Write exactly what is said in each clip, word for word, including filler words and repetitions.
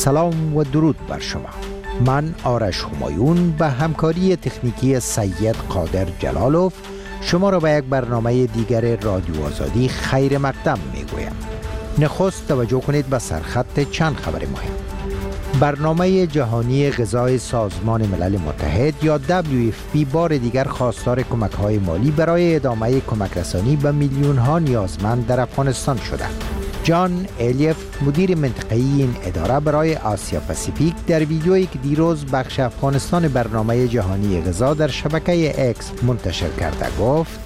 سلام و درود بر شما. من آرش همایون به همکاری تکنیکی سید قادر جلالوف شما را به یک برنامه دیگر رادیو آزادی خیر مقدم می گویم. نخست توجه کنید به سرخط چند خبر مهم. برنامه جهانی غذای سازمان ملل متحد یا دبلیو اف پی بار دیگر خواستار کمک‌های مالی برای ادامه کمک رسانی به میلیون‌ها نیازمند در افغانستان شده. جان الیف مدیر منطقه‌ای این اداره برای آسیا پاسیفیک در ویدیویی که دیروز بخش افغانستان برنامه جهانی غذا در شبکه اکس منتشر کرده گفت: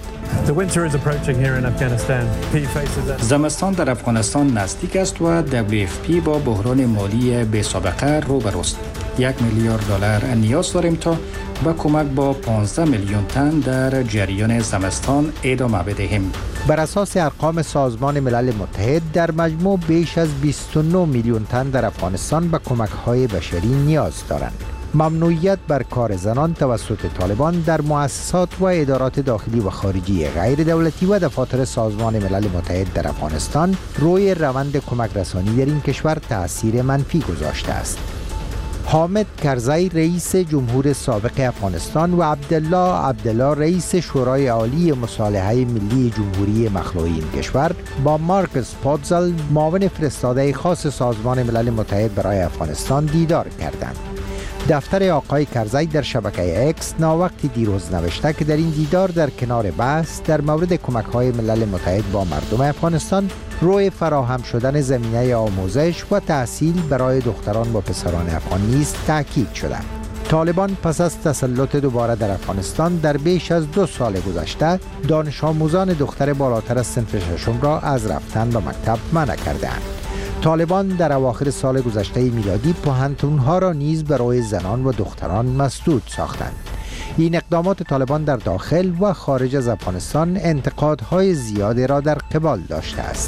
زمستان در افغانستان نزدیک است و دبلیو اف پی با بحران مالی بی سابقه روبروست. یک میلیارد دلار نیاز داریم تا با کمک با پانزده میلیون تن در جریان زمستان ادامه بدهیم. بر اساس ارقام سازمان ملل متحد در مجموع بیش از بیست و نه میلیون تن در افغانستان به کمک‌های بشری نیاز دارند. ممنوعیت بر کار زنان توسط طالبان در مؤسسات و ادارات داخلی و خارجی غیر دولتی و دفاتر سازمان ملل متحد در افغانستان روی روند کمک رسانی در این کشور تأثیر منفی گذاشته است. حامد کرزی رئیس جمهور سابق افغانستان و عبدالله عبدالله رئیس شورای عالی مصالحه ملی جمهوری مخلوعی این کشور با مارکس پاتزل معاون فرستاده خاص سازمان ملل متحد برای افغانستان دیدار کردند. دفتر آقای کرزی در شبکه اکس ناوقتی دیروز نوشته که در این دیدار در کنار بحث در مورد کمک‌های ملل متحد با مردم افغانستان روی فراهم شدن زمینه آموزش و تحصیل برای دختران و پسران افغان نیز تاکید شده. طالبان پس از تسلط دوباره در افغانستان در بیش از دو سال گذشته دانش آموزان دختر بالاتر از صنف ششم را از رفتن به مکتب منع کرده‌اند. طالبان در اواخر سال گذشته میلادی پوهنتون‌ها را نیز برای زنان و دختران مسدود ساختند. این اقدامات طالبان در داخل و خارج از افغانستان انتقادهای زیادی را در قبال داشته است.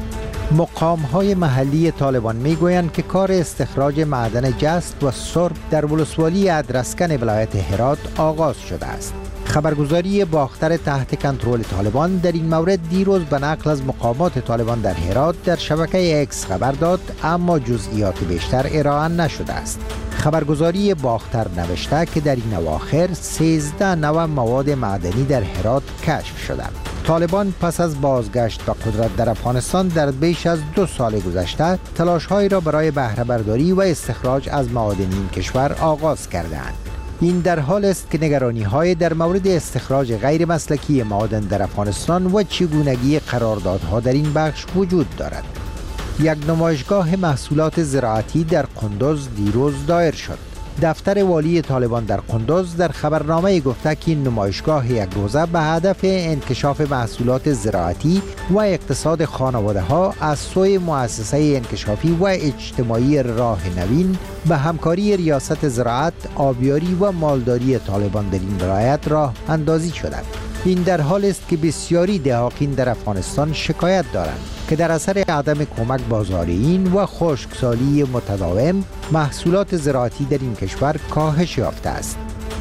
مقام‌های محلی طالبان می‌گویند که کار استخراج معدن جست و سرب در ولسوالی ادرسکن ولایت هرات آغاز شده است. خبرگزاری باختر تحت کنترل طالبان در این مورد دیروز به نقل از مقامات طالبان در هرات در شبکه اکس خبر داد، اما جزئیات بیشتر ارائه نشده است. خبرگزاری باختر نوشته که در این اواخر سیزده نوع مواد معدنی در هرات کشف شدند. طالبان پس از بازگشت به قدرت در افغانستان در بیش از دو سال گذشته تلاش‌هایی را برای بهره برداری و استخراج از معادن این کشور آغاز کرده‌اند. این در حال است که نگرانی‌های در مورد استخراج غیر مسلکی معادن در افغانستان و چگونگی قراردادها در این بخش وجود دارد. یک نمایشگاه محصولات زراعتی در قندوز دیروز دایر شد. دفتر والی طالبان در قندوز در خبرنامه گفته که این نمایشگاه یک روزه به هدف انکشاف محصولات زراعتی و اقتصاد خانواده‌ها از سوی مؤسسه انکشافی و اجتماعی راه نوین به همکاری ریاست زراعت، آبیاری و مالداری طالبان در این ولایت راه اندازی شده. این در حال است که بسیاری دهاقین در افغانستان شکایت دارند که در اثر عدم کمک بازاریین و خشکسالی متداوم محصولات زراعتی در این کشور کاهش یافته است.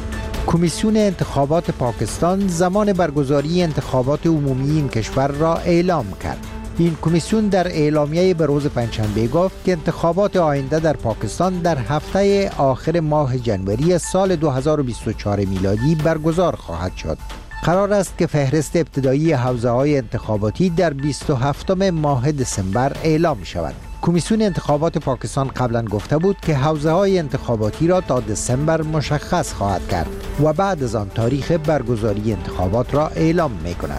کمیسیون انتخابات پاکستان زمان برگزاری انتخابات عمومی این کشور را اعلام کرد. این کمیسیون در اعلامیه به روز پنجشنبه گفت که انتخابات آینده در پاکستان در هفته آخر ماه جنوری سال دو هزار و بیست و چهار میلادی برگزار خواهد شد. قرار است که فهرست ابتدایی حوزه‌های انتخاباتی در بیست و هفتم ماه دسامبر اعلام شود. کمیسیون انتخابات پاکستان قبلا گفته بود که حوزه‌های انتخاباتی را تا دسامبر مشخص خواهد کرد و بعد از آن تاریخ برگزاری انتخابات را اعلام می‌کند.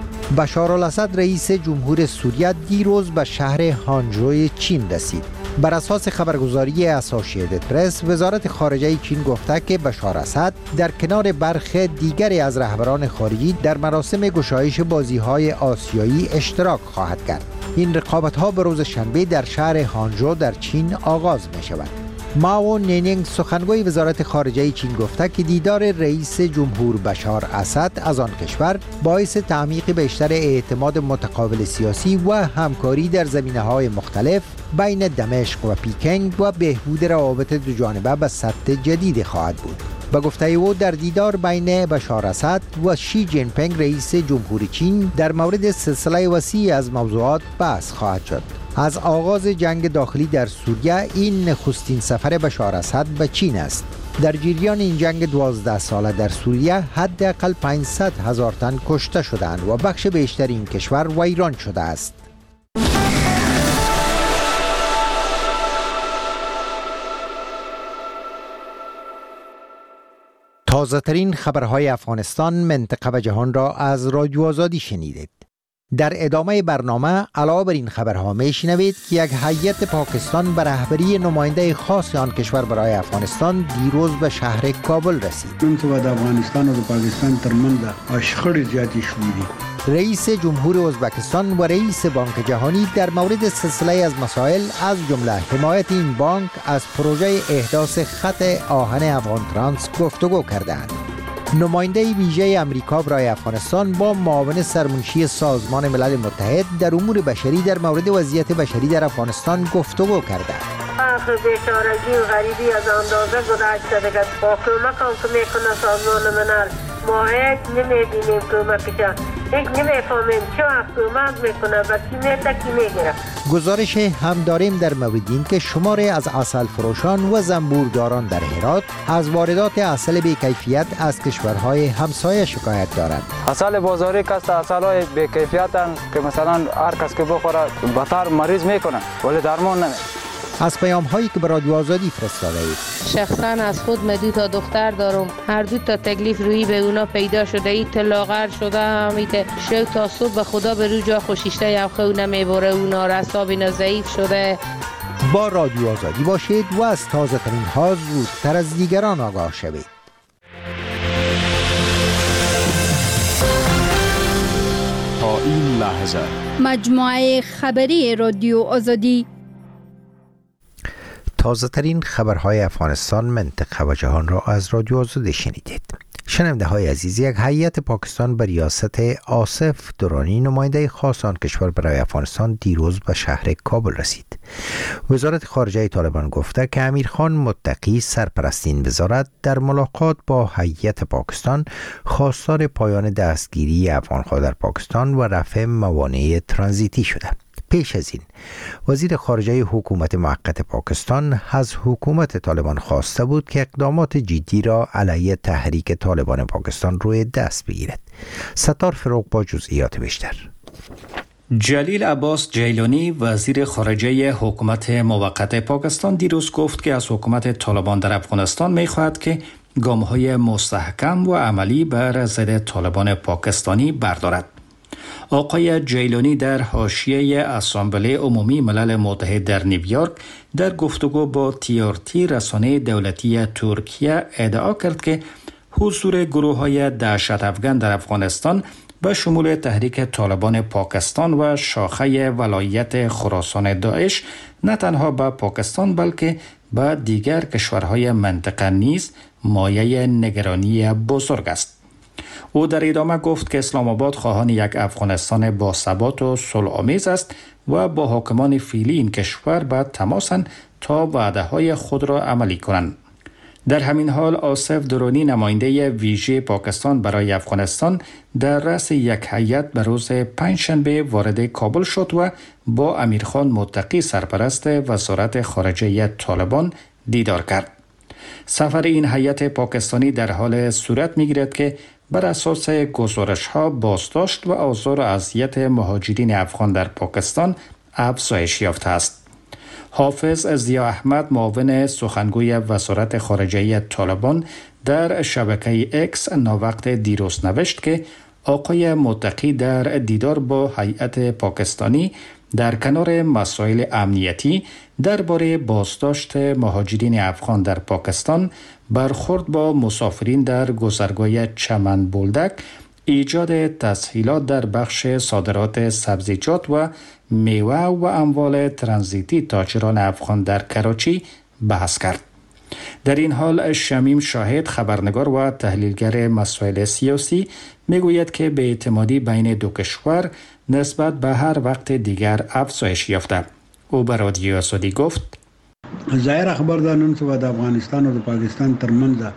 بشارالاسد رئیس جمهور سوریه دیروز به شهر هانجوی چین رسید. بر اساس خبرگزاری اسوسییتد پرس، وزارت خارجه چین گفته که بشار اسد در کنار برخی دیگری از رهبران خارجی در مراسم گشایش بازی‌های آسیایی اشتراک خواهد کرد. این رقابت‌ها به روز شنبه در شهر هانجو در چین آغاز می‌شود. ماو نینینگ سخنگوی وزارت خارجه چین گفته که دیدار رئیس جمهور بشار اسد از آن کشور باعث تعمیق بیشتر اعتماد متقابل سیاسی و همکاری در زمینه‌های مختلف بین دمشق و پیکنگ و بهبود روابط دو جانبه به سطح جدید خواهد بود. به گفته او در دیدار بین بشار اسد و شی جین پینگ رئیس جمهور چین در مورد سلسله وسیع از موضوعات بحث خواهد شد. از آغاز جنگ داخلی در سوریه این نخستین سفر بشار اسد به چین است. در جریان این جنگ دوازده ساله در سوریه حداقل پانصد هزار تن کشته شدند و بخش بیشتر این کشور ویران شده است. تازه ترین خبرهای افغانستان، منطقه و جهان را از رادیو آزادی شنیدید. در ادامه برنامه علاوه بر این خبرها میشنوید که یک هیئت پاکستان به رهبری نماینده خاص آن کشور برای افغانستان دیروز به شهر کابل رسید. نن د افغانستان و د پاکستان ترمنځ شخړې زیاتې شوې دي. رئیس جمهور ازبکستان و رئیس بانک جهانی در مورد سلسله از مسائل از جمله حمایت این بانک از پروژه احداث خط آهن افغان ترانس گفتگو کردند. نماینده ویژه امریکا برای افغانستان با معاون سرمنشی سازمان ملل متحد در امور بشری در مورد وضعیت بشری در افغانستان گفتگو کردند. آخر بیچارگی و غریبی از اندازه گذشته دیگه. با کمک هم که میکنه سازمان ملل ما هیچ نمیبینیم کمکشان، هیچ نمیفهمیم چه وقت کمک میکنه و کی میده کی میگیره. گزارش هم داریم در مورد این که شماره از عسل فروشان و زنبورداران در هرات از واردات عسل بی‌کیفیت از کشورهای همسایه شکایت دارند. عسل بازاری کست عسل‌های بی‌کیفیتن که مثلا هر کس که بخوره بهتر مریض میکنه ولی درمان نمیده. از پیام هایی که به رادیو آزادی فرستاده اید. شخصا از خود من دو تا دختر دارم، هر دو تا تکلیف روی به اونا پیدا شده، ای لاغر شده، همیته شو تا صبح به خدا به رو جا خوشیشته یا خو نمیبره، اونا رساب اینا ضعیف شده. با رادیو آزادی باشید و از تازه ترین ها زودتر از دیگران آگاه شوید. تا این لحظه مجموعه خبری رادیو آزادی. تازه ترین خبرهای افغانستان، منطقه و جهان را از رادیو آزادی شنیدید. شنونده های عزیز، یک هیئت پاکستان به ریاست آصف درانی نماینده خاص آن کشور برای افغانستان دیروز به شهر کابل رسید. وزارت خارجه طالبان گفته که امیرخان متقی سرپرست این وزارت در ملاقات با هیئت پاکستان خواستار پایان دستگیری افغان‌ها در پاکستان و رفع موانع ترانزیتی شده. پیش از این وزیر خارجه حکومت موقت پاکستان از حکومت طالبان خواسته بود که اقدامات جدی را علیه تحریک طالبان پاکستان روی دست بگیرد. ستار فروغ با جزئیات بیشتر. جلیل عباس جیلانی وزیر خارجه حکومت موقت پاکستان دیروز گفت که از حکومت طالبان در افغانستان می‌خواهد که گام‌های مستحکم و عملی بر ضد طالبان پاکستانی بردارد. آقای جیلانی در حاشیه اسامبله عمومی ملل متحد در نیویورک در گفتگو با تی آر تی رسانه دولتی ترکیه ادعا کرد که حضور گروه‌های دهشت افغان در افغانستان به شمول تحریک طالبان پاکستان و شاخه ولایت خراسان داعش نه تنها به پاکستان بلکه به دیگر کشورهای منطقه نیز مایه نگرانی بزرگ است. او در ادامه گفت که اسلام آباد خواهان یک افغانستان با ثبات و صلح‌آمیز است و با حاکمان فعلی این کشور به تماسند تا وعده‌های خود را عملی کنند. در همین حال آصف درانی نماینده ویژه پاکستان برای افغانستان در رأس یک هیئت به روز پنجشنبه وارد کابل شد و با امیرخان متقی سرپرست وزارت خارجه طالبان دیدار کرد. سفر این هیئت پاکستانی در حال صورت می‌گیرد که بر اساس گزارش‌ها بازداشت و آزار و اذیت مهاجرین افغان در پاکستان افزایش یافته است. حافظ ضیا احمد معاون سخنگوی وزارت خارجه طالبان در شبکه اکس ناوقت دیروز نوشت که آقای متقی در دیدار با هیئت پاکستانی در کنار مسائل امنیتی درباره بازداشت مهاجرین افغان در پاکستان، برخورد با مسافرین در گذرگاه چمن بولدک، ایجاد تسهیلات در بخش صادرات سبزیجات و میوه و اموال ترانزیتی تاجران افغان در کراچی بحث کرد. در این حال شمیم شاهد، خبرنگار و تحلیلگر مسائل سیاسی، میگوید که بی‌اعتمادی بین دو کشور نسبت به هر وقت دیگر افزایش یافته. او به رادیو آزادی گفت: ظاهر خبر ده نن څه د افغانستان او د پاکستان ترمنځ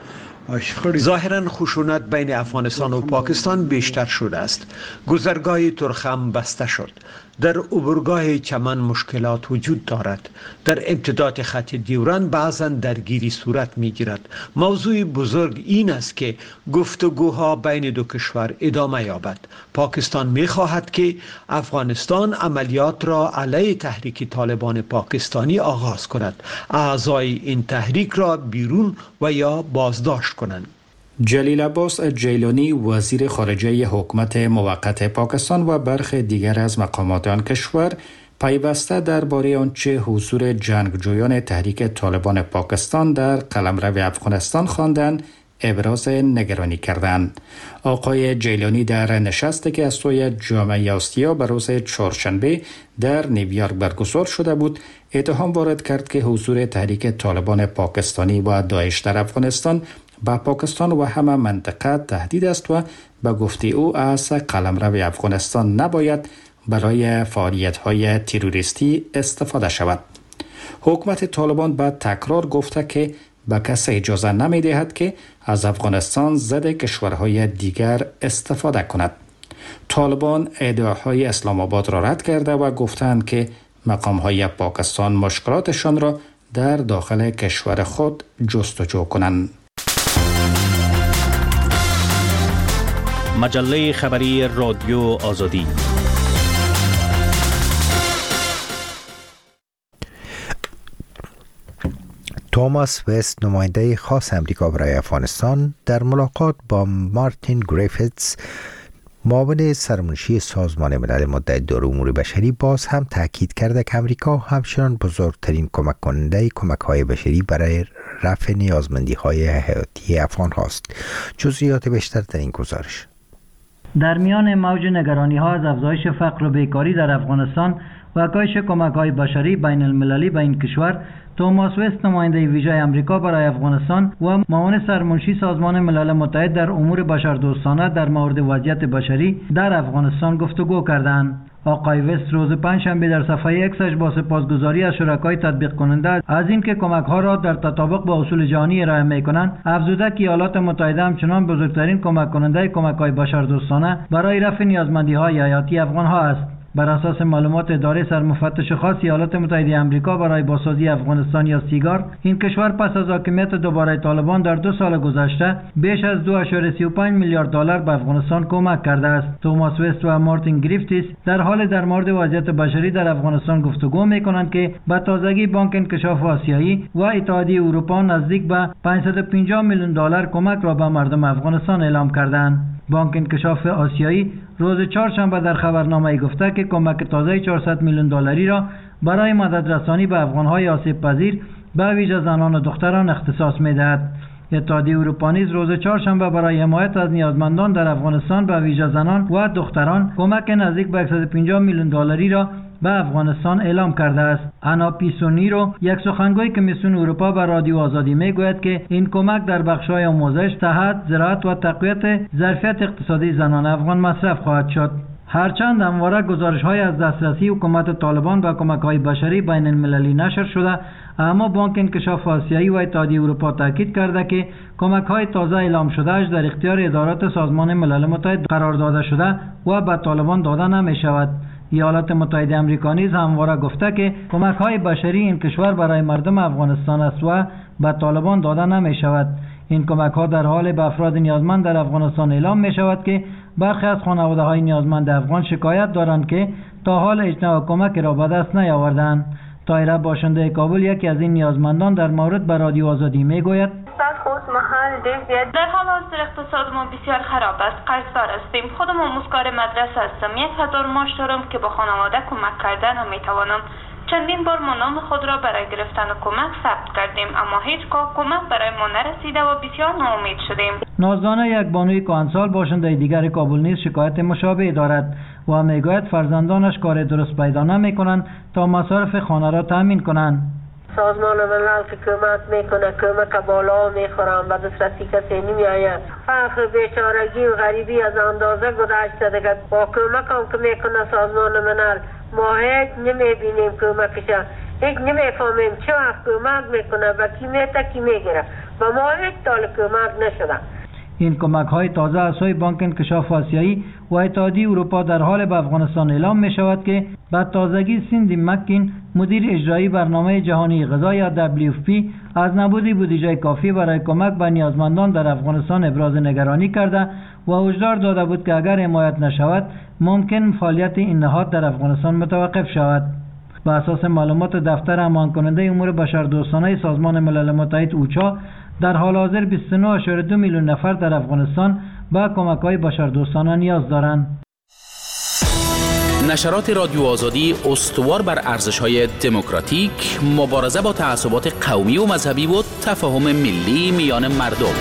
ظاهراً خشونت بین افغانستان و پاکستان بیشتر شده است. گذرگاه ترخم بسته شد. در عبورگاه چمن مشکلات وجود دارد. در امتداد خط دیوران بعضاً درگیری صورت می گیرد. موضوع بزرگ این است که گفتگوها بین دو کشور ادامه یابد. پاکستان می خواهد که افغانستان عملیات را علیه تحریک طالبان پاکستانی آغاز کند. اعضای این تحریک را بیرون و یا بازداشت کنند. جلیل عباس جیلانی وزیر خارجه حکومت موقت پاکستان و برخی دیگر از مقامات آن کشور پیوسته درباره آنچه حضور جنگجویان تحریک طالبان پاکستان در قلمرو افغانستان خواندند ابراز نگرانی کردند. آقای جیلانی در نشستی که از سوی جامعه آسیا به روز چهارشنبه در نیویورک برگزار شده بود اتهام وارد کرد که حضور تحریک طالبان پاکستانی و داعش در افغانستان به پاکستان و همه منطقه تهدید است و به گفته او از قلمرو افغانستان نباید برای فعالیت‌های تروریستی استفاده شود. حکومت طالبان به تکرار گفته که به کسی اجازه نمی دهد که از افغانستان ضد کشورهای دیگر استفاده کند. طالبان ادعاهای اسلام آباد را رد کرده و گفتند که مقام‌های پاکستان مشکلاتشان را در داخل کشور خود جستجو کنند. مجله خبری رادیو آزادی. توماس وست نماینده خاص امریکا برای افغانستان در ملاقات با مارتین گریفیتس معاون سرمنشی سازمان ملل متحد در امور بشری باز هم تاکید کرده که امریکا همچنان بزرگترین کمک کننده کمک‌های بشری برای رفع نیازمندی‌های حیاتی افغان هاست. جزئیات بیشتر در این گزارش. در میان موج نگرانی‌ها از افزایش فقر و بیکاری در افغانستان و کاهش کمک‌های بشری بین المللی به این کشور، توماس وست نماینده ویژه امریکا برای افغانستان و معاون سرمنشی سازمان ملل متحد در امور بشردوستانه در مورد وضعیت بشری در افغانستان گفتگو کردند. آقای وست روز پنجشنبه در صفحه اکسش با سپاسگزاری از شرکای تطبیق کننده از اینکه کمک‌ها را در تطابق با اصول جهانی ارائه می‌کنند، افزوده که ایالات متحده همچنان بزرگترین کمک کننده کمک‌های بشردوستانه برای رفع نیازمندی‌های حیاتی افغان‌ها است. بر اساس معلومات اداره سرمفتش خاص ایالات متحده آمریکا برای بازسازی افغانستان یا سیگار، این کشور پس از حاکمیت دوباره طالبان در دو سال گذشته بیش از دو ممیز سی و پنج میلیارد دلار به افغانستان کمک کرده است. توماس وست و مارتین گریفتیس در حال در مورد وضعیت بشری در افغانستان گفتگو می‌کنند که به تازگی بانک انکشاف آسیایی و اتحادیه اروپا نزدیک به پانصد و پنجاه میلیون دلار کمک را به مردم افغانستان اعلام کردند. بانک انکشاف آسیایی روز چهارشنبه در خبرنامه گفته که کمک تازه چهارصد میلیون دلاری را برای مدد رسانی به افغان‌های آسیب پذیر به ویژه زنان و دختران اختصاص می‌دهد. اتحادیه اروپا نیز روز چهارشنبه برای حمایت از نیازمندان در افغانستان به ویژه زنان و دختران کمک نزدیک به صد و پنجاه میلیون دلاری را به افغانستان اعلام کرده است. انا پیسونیرو، یک سخنگوی کمیسیون اروپا به رادیو آزادی میگوید که این کمک در بخش‌های آموزش، صحت، زراعت و تقویت ظرفیت اقتصادی زنان افغان مصرف خواهد شد. هرچند همواره گزارش‌های از دسترسی حکومت طالبان به کمک‌های بشری بین المللی نشر شده، اما بانک انکشاف آسیایی و اتحادیه اروپا تاکید کرده که کمک‌های تازه اعلام شده‌اش در اختیار ادارات سازمان ملل متحد قرار داده شده و به طالبان داده نمی‌شود. ایالات متحده آمریکا نیز همواره گفته که کمک‌های بشری این کشور برای مردم افغانستان است و به طالبان داده نمی‌شود. این کمک‌ها در حال به افراد نیازمند در افغانستان اعلام می‌شود که برخی از خانواده‌های نیازمند افغان شکایت دارند که تا حال اجناس کمک را به دست نیاوردند. طاهره باشنده کابل یکی از این نیازمندان در مورد به رادیو آزادی میگوید: در حال حاضر اقتصاد ما بسیار خراب است. قرضدار هستیم. خودم آموزگار مدرسه هستم. یک هزار معاش دارم که با خانواده کمک کردن نمیتوانم. چندین بار ما نام خود را برای گرفتن کمک ثبت کردیم، اما هیچگاه کمک برای ما نرسیده و بسیار ناامید شدیم. نازدانه، یک بانوی کهنسال باشنده دیگر کابل نیز شکایت مشابه دارد و میگوید فرزندانش کار درست پیدا نمیکنند تا مصارف خانه را تامین کنند. سازمان ملل که کمک میکنه، کمک بالا میخورم، به دسترسی کسی نمیآید. فقر، بیچارگی و غریبی از اندازه گذشته دیگه. با کمک هم که میکنه سازمان ملل ما هیچ نمیبینیم کمکش، هیچ نمیفهمیم چه وقت کمک میکنه، با کی میته کی میگیره. و ما هیچ سال کمک نشده. این کمک های تازه از سوی بانک انکشاف آسیایی و اتحادیه اروپا در حال به افغانستان اعلام می شود که به تازگی سیندی مکین مدیر اجرایی برنامه جهانی غذا یا دبلیو اف پی از نبود بودجه کافی برای کمک به نیازمندان در افغانستان ابراز نگرانی کرده و هشدار داده بود که اگر حمایت نشود ممکن فعالیت این نهاد در افغانستان متوقف شود. بر اساس معلومات دفتر امان کننده امور بشردوستانه سازمان ملل متحد اوچا در حال حاضر بیست و نه ممیز دو میلیون نفر در افغانستان به کمک‌های بشردوستانه نیاز دارند. نشرات رادیو آزادی استوار بر ارزش‌های دموکراتیک، مبارزه با تعصبات قومی و مذهبی و تفاهم ملی میان مردم.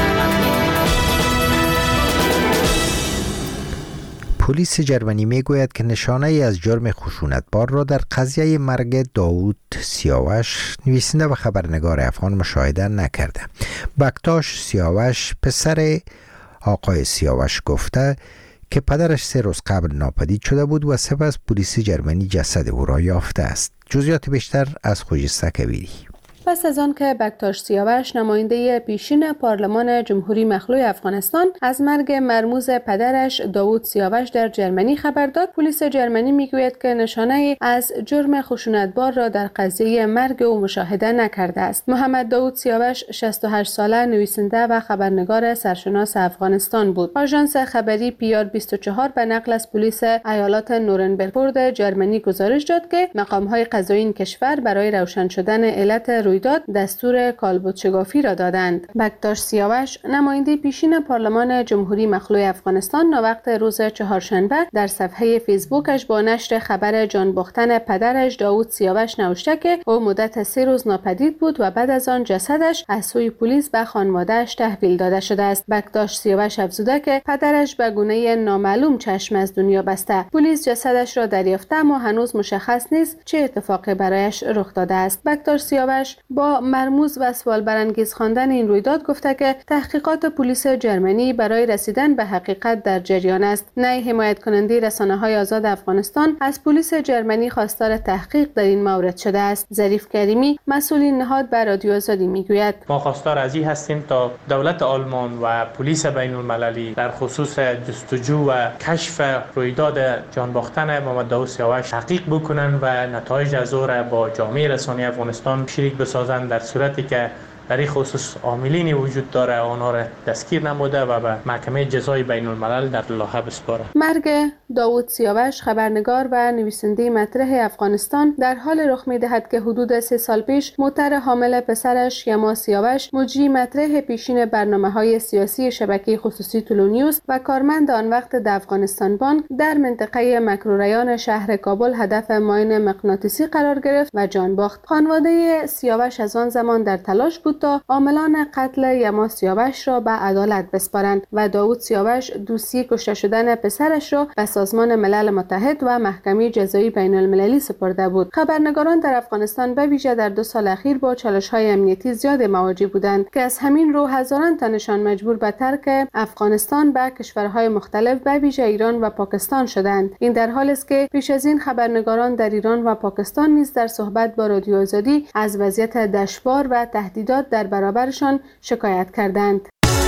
پلیس جرمنی میگوید که نشانه ای از جرم خشونتبار را در قضیه مرگ داوود سیاوش، نویسنده و خبرنگار افغان، مشاهده نکرده. بکتاش سیاوش پسر آقای سیاوش گفته که پدرش سه روز قبل ناپدید شده بود و سپس پلیس جرمنی جسد او را یافته است. جزئیات بیشتر از خجسته کبیری. پس از آن که بکتاش سیاوش نماینده پیشین پارلمان جمهوری مخلوع افغانستان از مرگ مرموز پدرش داوود سیاوش در جرمنی خبر داد، پلیس جرمنی میگوید که نشانه از جرم خشونتبار را در قضیه مرگ او مشاهده نکرده است. محمد داوود سیاوش شصت و هشت ساله نویسنده و خبرنگار سرشناس افغانستان بود. آژانس خبری پی آر بیست و چهار به نقل از پلیس ایالات نورنبرگ جرمنی گزارش داد که مقام‌های قضایی این کشور برای روشن شدن علت رویداد دستور کالبدشگافی را دادند. بکتاش سیاوش نماینده پیشین پارلمان جمهوری مخلوع افغانستان ناوقت روز چهارشنبه در صفحه فیسبوکش با نشر خبر جان باختن پدرش داوود سیاوش نوشته که او مدت سه روز ناپدید بود و بعد از آن جسدش از سوی پلیس به خانواده‌اش تحویل داده شده است. بکتاش سیاوش افزوده که پدرش به گونه نامعلوم چشم از دنیا بسته. پلیس جسدش را دریافته اما هنوز مشخص نیست چه اتفاقی برایش رخ داده است. بکتاش سیاوش با مرموز و سوال برانگیز خواندن این رویداد گفته که تحقیقات پلیس جرمنی برای رسیدن به حقیقت در جریان است. نیز حمایت کننده رسانه‌های آزاد افغانستان از پلیس جرمنی خواستار تحقیق در این مورد شده است. ظریف کریمی مسئول این نهاد به رادیو آزادی میگوید: ما خواستار از این هستیم تا دولت آلمان و پلیس بین المللی در خصوص جستجو و کشف رویداد جان باختن محمد داوود سیاوش تحقیق بکنن و نتایج از آن را با جامعه رسانه‌ای افغانستان شریک بسازند، در صورتی که در این خصوص عاملینی وجود داره آنها را دستگیر نموده و به محکمه جزای بین الملل در لاهه بسپاره. مرگ داوود سیاوش، خبرنگار و نویسنده مطرح افغانستان، در حال رخ می‌دهد که حدود سه سال پیش موتر حامل پسرش یما سیاوش، مجری مطرح پیشین برنامه‌های سیاسی شبکه خصوصی تولونیوس و کارمند آن وقت در افغانستان بانک، در منطقه مکروریان شهر کابل هدف ماین مغناطیسی قرار گرفت و جان باخت. خانواده سیاوش از آن زمان در تلاش بود تا عاملان قتل یما سیاوش را به عدالت بسپارند و داوود سیاوش دوسیه کشته شدن پسرش را به سازمان ملل متحد و محکمه جزایی بین المللی سپرده بود. خبرنگاران در افغانستان به ویژه در دو سال اخیر با چالش‌های امنیتی زیاد مواجه بودند که از همین رو هزاران تنشان مجبور به ترک افغانستان به کشورهای مختلف به ویژه ایران و پاکستان شدند. این در حالی است که پیش از این خبرنگاران در ایران و پاکستان نیز در صحبت با رادیو آزادی از وضعیت دشوار و تهدیدات در برابرشان شکایت کردند.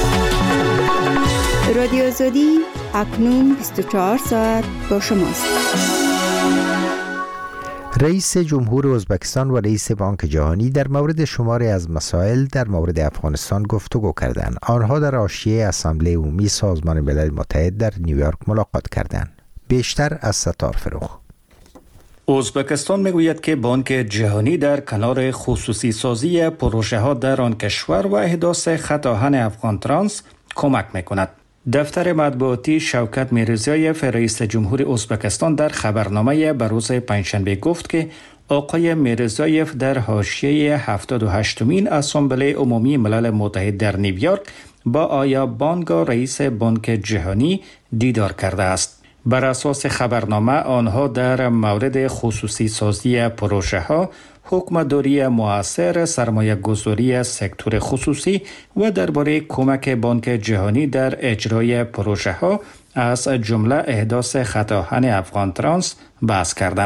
رادیو آزادی اکنون بیست و چهار ساعت با شماست. رئیس جمهور ازبکستان و رئیس بانک جهانی در مورد شماری از مسائل در مورد افغانستان گفتگو کردند. آنها در حاشیه اسامبله عمومی سازمان ملل متحد در نیویورک ملاقات کردند. بیشتر از ستار فروخ. ازبکستان میگوید که بانک جهانی در کنار خصوصی سازی پروژه ها در آن کشور و احداث خط آهن افغان ترانس کمک میکند. دفتر مطبوعاتی شوکت میرزایف رئیس جمهور ازبکستان در خبرنامه به روز پنجشنبه گفت که آقای میرزایف در حاشیه هفتاد و هشتمین اسامبله عمومی ملل متحد در نیویورک با آیا بانگا رئیس بانک جهانی دیدار کرده است. بر اساس خبرنامه آنها در مورد خصوصی سازی پروژه ها، حکمداری مؤثر، سرمایه گذاری سکتور خصوصی و درباره کمک بانک جهانی در اجرای پروژه ها از جمله احداث خط آهن افغان ترانس بحث کردند.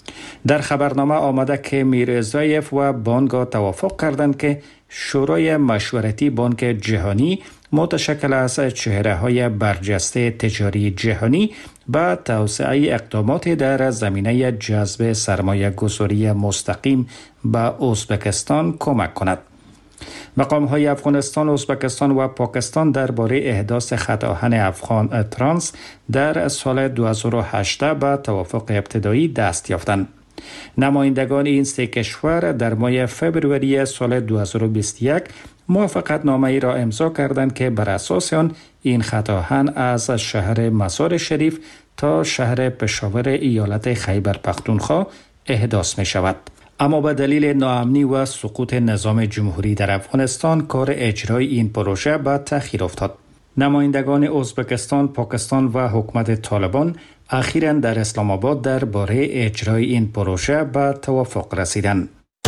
در خبرنامه آمده که میرزایف و بانک توافق کردند که شورای مشورتی بانک جهانی متشکل از چهره های برجسته تجاری جهانی به توسعه اقدامات در زمینه جذب سرمایه گذاری مستقیم به ازبکستان کمک کند. مقام های افغانستان، ازبکستان و پاکستان درباره احداث خط آهن افغان ترانس در سال دو هزار و هجده به توافق ابتدایی دست یافتند. نمایندگان این سه کشور در ماه فوریه سال دو هزار و بیست و یک موافقت نامه ای را امضا کردند که بر اساس آن این خط آهن از شهر مزار شریف تا شهر پشاور ایالت خیبر پختونخوا احداث می شود. اما به دلیل ناامنی و سقوط نظام جمهوری در افغانستان کار اجرای این پروژه به تأخیر افتاد. نمایندگان ازبکستان، پاکستان و حکومت طالبان اخیراً در اسلام آباد درباره اجرای این پروژه به توافق رسیدند.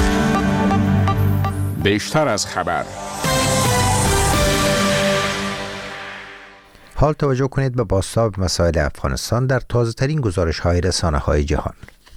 بیشتر از خبر. حال توجه کنید به بازتاب مسائل افغانستان در تازه‌ترین گزارش‌های رسانه‌های جهان.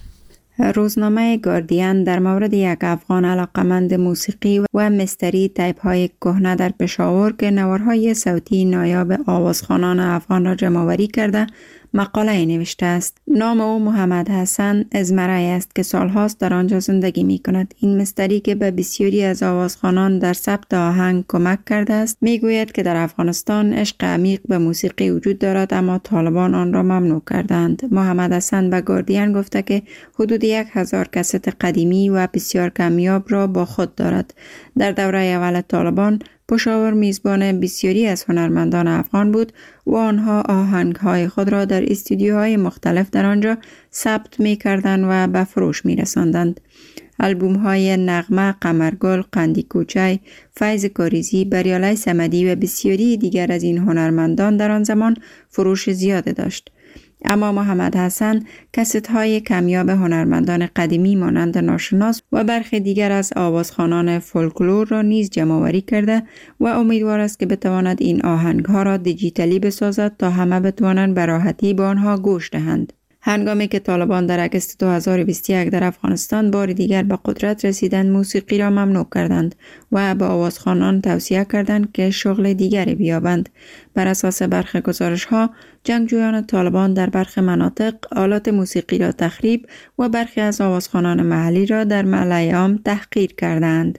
روزنامه گاردین در مورد یک افغان علاقمند موسیقی و مستری تایپ های کهنه در پشاور که نوارهای صوتی نایاب آوازخوانان افغان را جمع‌آوری کرده مقاله نوشته است. نام او محمد حسن ازمرای است که سالهاست در آنجا زندگی می کند. این مستری که به بسیاری از آوازخوانان در ثبت آهنگ کمک کرده است می گوید که در افغانستان عشق عمیق به موسیقی وجود دارد اما طالبان آن را ممنوع کردند. محمد حسن به گاردین گفته که حدود یک هزار کست قدیمی و بسیار کمیاب را با خود دارد. در دوره اول طالبان پشاور میزبان بسیاری از هنرمندان افغان بود و آنها آهنگهای خود را در استودیوهای مختلف در آنجا ثبت می کردند و به فروش می رساندند. البوم های نغمه، قمرگل، قندی کوچای، فیض کاریزی، بریالای صمدی و بسیاری دیگر از این هنرمندان در آن زمان فروش زیاده داشت. اما محمد حسن کست های کمیاب هنرمندان قدیمی مانند ناشناس و برخی دیگر از آوازخوانان فولکلور را نیز جمع‌آوری کرده و امیدوار است که بتواند این آهنگ ها را دیجیتالی بسازد تا همه بتوانند به راحتی به آنها گوش دهند. هنگامی که طالبان در اگست دو هزار و بیست و یک در افغانستان بار دیگر به قدرت رسیدند، موسیقی را ممنوع کردند و به آوازخوانان توصیه کردند که شغل دیگری بیابند. بر اساس برخی گزارش‌ها، جنگجویان طالبان در برخی مناطق آلات موسیقی را تخریب و برخی از آوازخوانان محلی را در ملأ عام تحقیر کردند.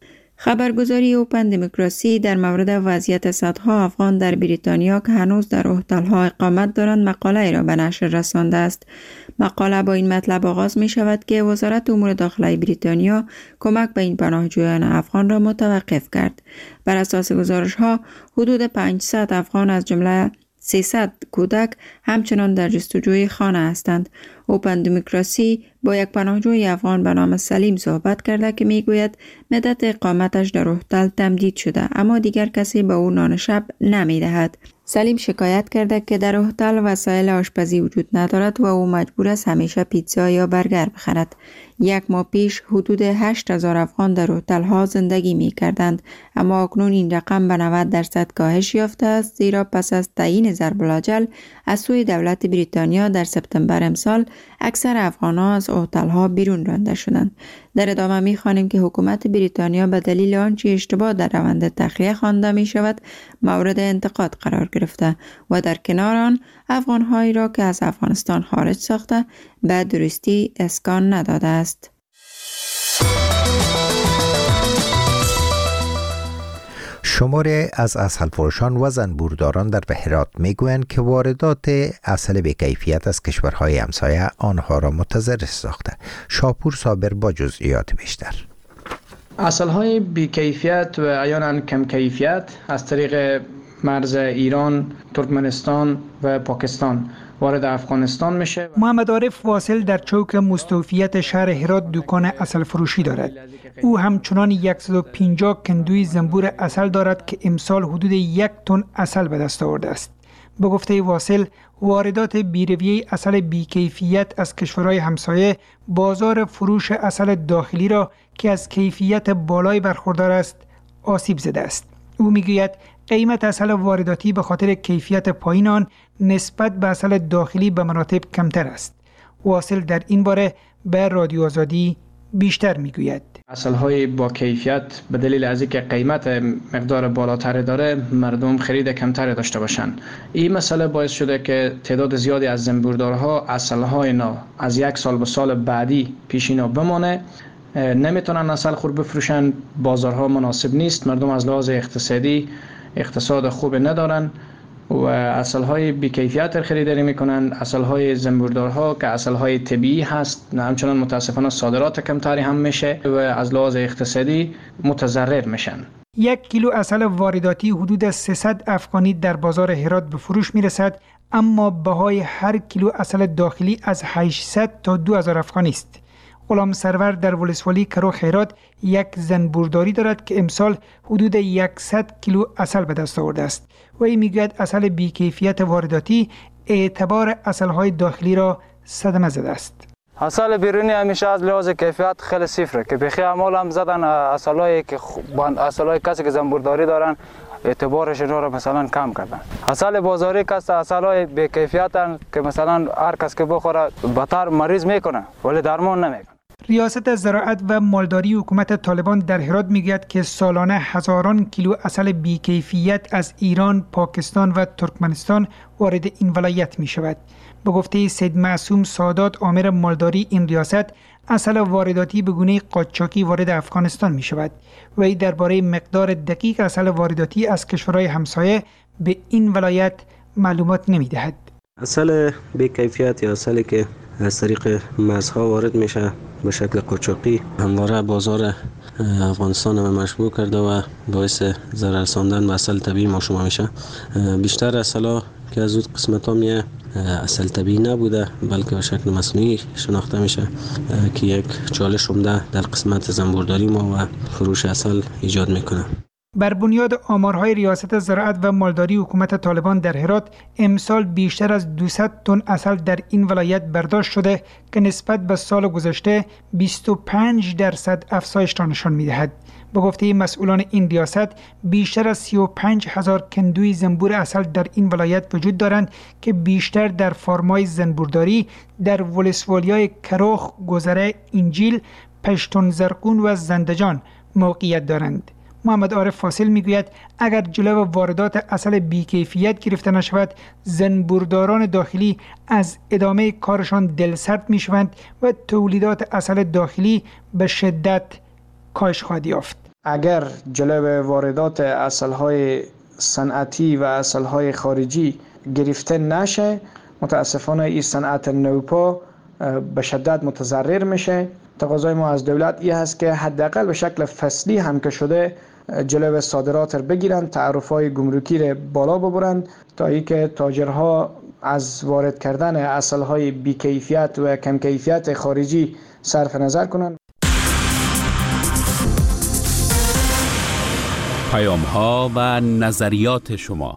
خبرگزاری اوپن دموکراسی در مورد وضعیت صدها افغان در بریتانیا که هنوز در هتل‌ها اقامت دارند مقاله را به نشر رسانده است. مقاله با این مطلب آغاز می شود که وزارت امور داخلی بریتانیا کمک به این پناهجویان افغان را متوقف کرد. بر اساس گزارش‌ها حدود پانصد افغان از جمله سیصد کودک همچنان در جستجوی خانه هستند. اوپن دموکراسی با یک پناهجوی افغان به نام سلیم صحبت کرده که میگوید مدت اقامتش در هتل تمدید شده اما دیگر کسی به او نان شب نمیدهد. سلیم شکایت کرده که در هتل وسایل آشپزی وجود ندارد و او مجبور است همیشه پیتزا یا برگر بخرد. یک ماه پیش حدود هشت هزار افغان در هتل ها زندگی می کردند اما اکنون این رقم به نود درصد کاهش یافته است زیرا پس از تعیین ضرب الاجل از سوی دولت بریتانیا در سپتامبر امسال اکثر افغان‌ها از هتل ها بیرون رانده شدند. در ادامه می خوانیم که حکومت بریتانیا به دلیل آنچه اشتباه در روند تخلیه خوانده می شود مورد انتقاد قرار گرفته و در کنار آن افغان‌هایی را که از افغانستان خارج ساخته به درستی اسکان نداده است. شماره از عسل فروشان و زنبورداران در بهرات میگویند که واردات عسل بی‌کیفیت از کشورهای همسایه آنها را متضرر ساخته. شاپور صابر با جزئیات بیشتر. عسل‌های بی‌کیفیت و احیانا کم کیفیت از طریق مرز ایران، ترکمنستان و پاکستان وارد افغانستان میشه. محمد عارف واصل در چوک مستوفیت شهر هرات دکان عسل فروشی دارد. او همچنان صد و پنجاه کندوی زنبور عسل دارد که امسال حدود یک تن عسل به دست آورده است. به گفته واصل، واردات بی‌رویه عسل بی‌کیفیت از کشورهای همسایه بازار فروش عسل داخلی را که از کیفیت بالای برخوردار است آسیب زده است. او میگوید قیمت عسل وارداتی به خاطر کیفیت پایین آن نسبت به عسل داخلی به مراتب کمتر است. واصل در این باره به رادیو آزادی بیشتر میگوید. عسل‌های با کیفیت به دلیل از اینکه قیمت مقدار بالاتری داره مردم خرید کمتری داشته باشن. این مسئله باعث شده که تعداد زیادی از زنبوردارها عسل‌های اینا از یک سال به سال بعدی پیش اینا بمانه، نمیتونن عسل خور بفروشن، بازارها مناسب نیست، مردم از لحاظ اقتصادی اقتصاد خوب ندارن و عسل‌های بی‌کیفیت خریداری میکنن. عسل‌های زنبوردارها که عسل‌های طبیعی هست همچنان متاسفانه صادرات کمتری هم میشه و از لحاظ اقتصادی متضرر میشن. یک کیلو عسل وارداتی حدود سیصد افغانی در بازار هرات به فروش میرسد، اما بهای هر کیلو عسل داخلی از هشتصد تا دو هزار افغانی است. غلام سرور در ولسوالی کروخ هرات یک زنبورداری دارد که امسال حدود صد کیلو عسل به دست آورده است. و این میگوید عسل بی‌کیفیت وارداتی اعتبار عسل‌های داخلی را صدمه زده است. عسل بیرونی همیشه از لحاظ کیفیت خیلی صفره که بخی اعمال هم زدن عسل‌های که عسل‌های کسی که زنبورداری دارن اعتبارش را مثلا کم کردن. عسل بازاری کس عسل‌های بی‌کیفیتن که مثلا هر کس که بخوره بهتر مریض میکنه ولی درمان نمیکنه. ریاست زراعت و مالداری حکومت طالبان در هرات میگوید که سالانه هزاران کیلو عسل بی‌کیفیت از ایران، پاکستان و ترکمنستان وارد این ولایت می شود. به گفته سید معصوم سادات آمر مالداری این ریاست، عسل وارداتی به گونه قاچاقی وارد افغانستان می شود. وی درباره مقدار دقیق عسل وارداتی از کشورهای همسایه به این ولایت معلومات نمی دهد. عسل بی‌کیفیت یا عسلی که از طریق مرزها وارد میشه به شکل قاچاقی همواره بازار افغانستان رو مشبوع کرده و باعث ضرر رساندن به عسل طبیعی ما شما میشه. بیشتر عسل‌ها که از اون قسمت‌ها میه عسل طبیعی نبوده بلکه به شکل مصنوعی شناخته میشه که یک چالش عمده در قسمت زنبورداری ما و فروش عسل ایجاد میکنه. بر بنیاد آمارهای ریاست زراعت و مالداری حکومت طالبان در هرات امسال بیشتر از دویست تن عسل در این ولایت برداشت شده که نسبت به سال گذشته بیست و پنج درصد افزایش را نشان می‌دهد. به گفته مسئولان این ریاست بیشتر از سی و پنج هزار کندوی زنبور عسل در این ولایت وجود دارند که بیشتر در فارم‌های زنبورداری در ولسوالی‌های کروخ، گذره، انجیل، پشتون زرقون و زندجان موقعیت دارند. محمد عارف فاصل میگوید اگر جلو واردات عسل بی‌کیفیت گرفته نشود زنبورداران داخلی از ادامه کارشان دلسرد میشوند و تولیدات عسل داخلی به شدت کاهش خواهد یافت. اگر جلو واردات عسل‌های صنعتی و عسل‌های خارجی گرفته نشه متاسفانه این صنعت نوپا به شدت متضرر میشه. تقاضای ما از دولت این هست که حداقل به شکل فصلی هم که شده جلو صادرات رو بگیرن، تعرفه‌های گمرکی رو بالا ببرن تا اینکه تاجرها از وارد کردن عسل‌های بی‌کیفیت و کم کیفیت خارجی صرف نظر کنند. پیام‌ها و نظریات شما.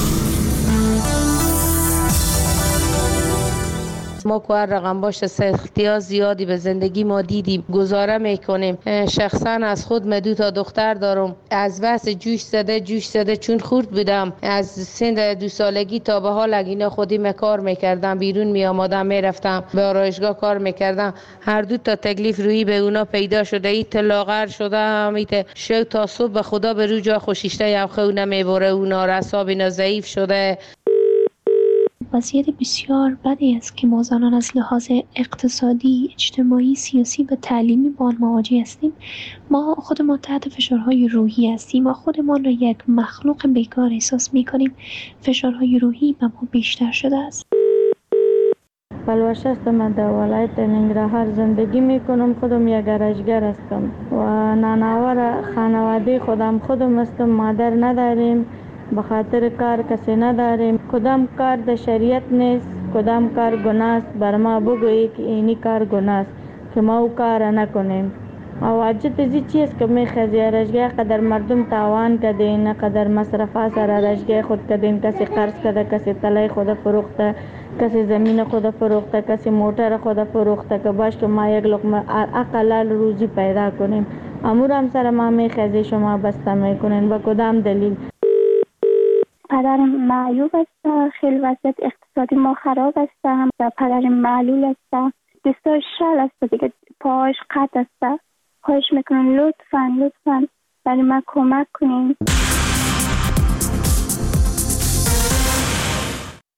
ما که هر رقم باشه سختی زیادی به زندگی ما دیدیم، گزاره میکنیم. شخصا از خود من دو تا دختر دارم، از بس جوش زده جوش زده چون خورد بودم از سن دو سالگی تا به حال اینا خودی کار میکردم، بیرون می آمدم میرفتم به آرایشگاه کار میکردم. هر دو تا تکلیف روی به اونا پیدا شده، ایت لاغر شده همیت شو تا صبح به خدا به رو جا خوشیشته یا خو نمیبره، اونا رساب اینا ضعیف شده. وضعیت بسیار بدی است که ما زنان از لحاظ اقتصادی، اجتماعی، سیاسی و تعلیمی با آن مواجه هستیم. ما خودمان تحت فشارهای روحی هستیم. ما خودمان را یک مخلوق بیکار احساس می کنیم. فشارهای روحی به ما بیشتر شده است. پلوش است، من در ولایت ننگرهار زندگی می کنم. خودم یک گرشگر هستم و نانوار خانواده خودم خودم هستم. مادر نداریم، به خاطر کار کسی نداریم. کدام کار در شریعت نیست، کدام کار گناه است. بر ما بگویی که اینی کار گناه است که ما او کار نکنیم. و واجد ازی چیز که میخوازی رشگاه قدر مردم تاوان کدین، قدر مصرفا سر رشگاه خود کدین، کسی قرض کده، کسی تلای خود فروخته، کسی زمین خود فروخته، کسی موتر خود فروخته که باش که ما یک لقمه اقلال روزی پیدا کنیم. امور هم سر ما میخوازی شما بسته میکنین. با کدام دلیل؟ پدرم معیوب است، خیلی وضعیت اقتصادی ما خراب است. هم پدرم معلول است، دستاش شل است دیگه، پاهاش قطع است. خواهش میکنم لطفاً لطفاً برای ما کمک کنین.